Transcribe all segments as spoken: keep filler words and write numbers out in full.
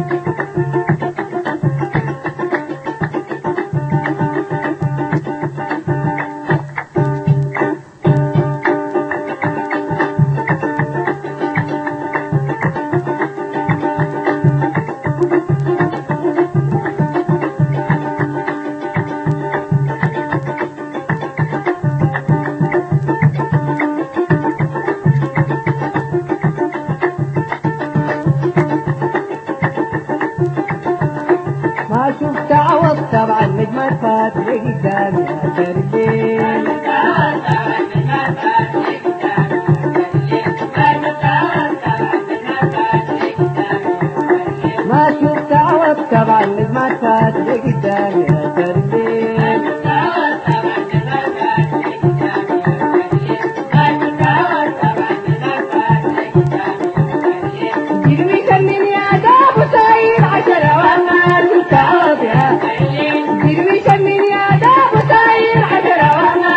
شفت عوض طبعا نجمة فات قدامي هترجين ما شفت عوض طبعا نجمة فات قدامي هترجين جرمي كمين يا دابو ساير عشرة وانا جرمي كمين يا دابو ساير عشرة وانا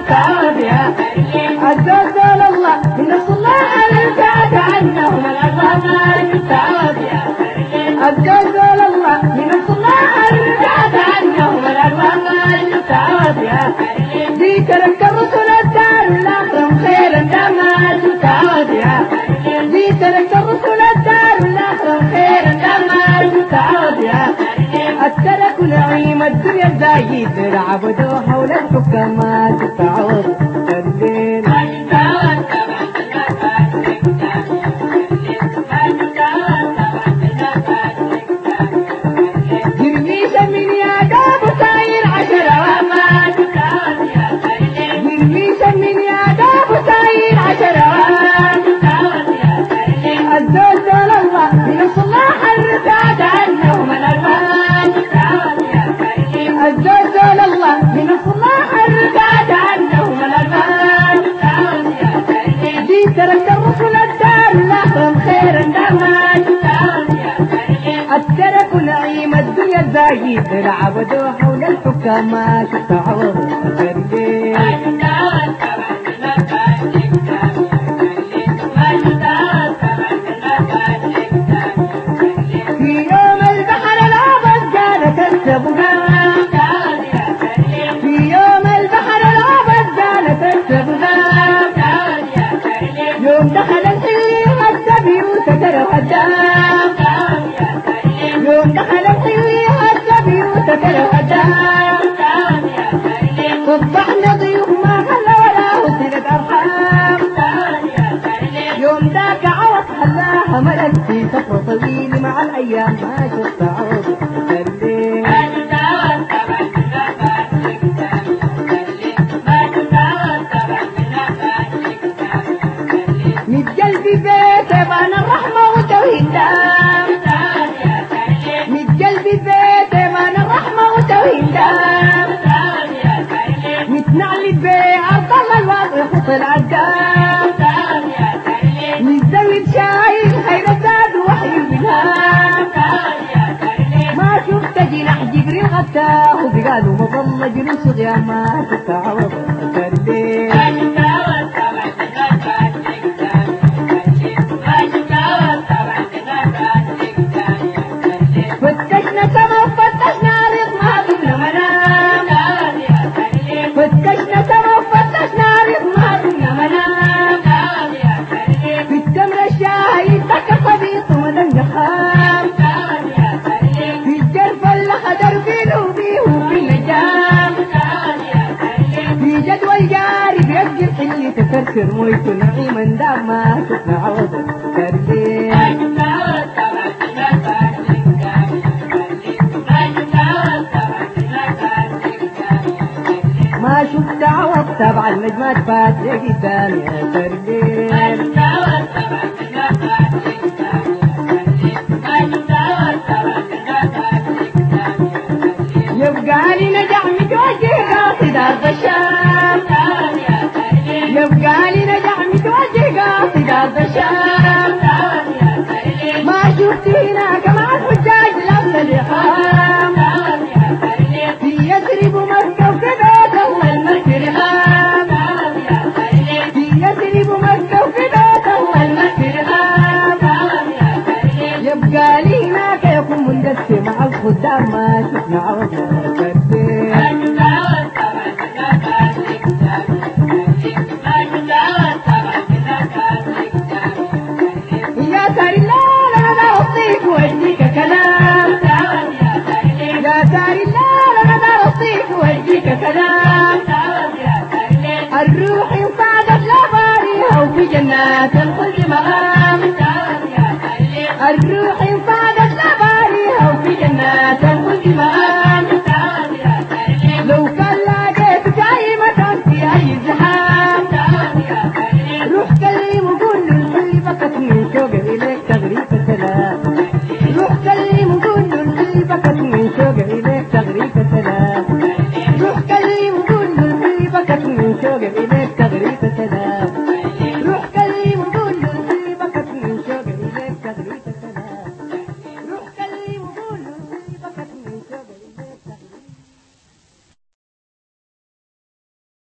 عزوز الله من الصلاح الابتعد عنهم الأطفال عزوز الله من الصلاح الابتعد عنهم الأطفال ذيك لك الرسل الدار الأكرم خيرا دما تتعوديا ذيك لك الرسل الدار الأكرم خيرا دما تتعوديا الترك نعيم الدنيا الزايد العبدوا حول الحكامات تتعود الليل جرمي سمين يا دابو ساير عشرة وما جرمي سمين يا دابو ساير عشرة وما الزوج الله من الصلاح الرفعت عنهم الألوان الزوج الله من الصلاح الرفعت عنهم الألوان دي ترك الرسل الدار الأكرم خيرا دامات الترك نعيم الدنيا الزايد العبدوا حول الحكامات تعوض الخيرين في يوم البحر الأبد قالت التبغى في يوم البحر الأبد قالت التبغى يوم دخل الحليم السبي وستر الدام يوم دخل الحليم السبي وستر الدام صبحنا ضيوف ما خلى ولا وصلت أرحام يوم ذاك عوض خلاها ملك في سفر طويل مع الأيام ما شفت عوض الليل ميت قلبي بيت يبان الرحمة وتوهيد دام ميت قلبي بيت يبان الرحمة وتوهيد دام ميت نعلي بيه عرض الله الواضح وطلع الدام ميت زوج شايل خير الزاد وحي البلاد ما شفت جناح جبريل غتاه وبقالوا مظلة جلوس غيامات تتعوض الليل فتشنا سما وفتشنا ريض ما ضمنا منام فتشنا سما وفتشنا ريض ما ضمنا منام في التمر الشاهي تك صديق ولن يخام في الجرف اللي خدر فيه وبيه وفي النجام في جدول جاري بيبقي الحلي تكركر مويت نعيما دام ما شفنا عوض الكركين ما شفت عوض تبع النجمات فات قدامي هترجين يبقى لي نجع متوجه قاصد أرض الشام يبقى لي نجع متوجه قاصد أرض الشام ما شفت هناك مع الحجاج لفظ الإحرام في يثرب مكة وكذا الله المسجد الحرام في يثرب مكة اللي هناك يكون مندس مع الخدام ما شفنا عوضنا كتير يا ساري لا لا لا أصيك وأديك كلام يا ساري لا لا لا أصيك وأديك كلام الروح انصادت لباريها وفي جنات الخلد مقام الروح انصادت لباريها وفي جنات الخلد مقام لو كان لاقيت دايمة في أي زحام روح كلم وقول له الكل بكت من شوق إليك تغريب سلام روح كلم وقول له الكل بكت من شوق إليك تغريب سلام روح كلم وقول له الكل بكت من شوق إليك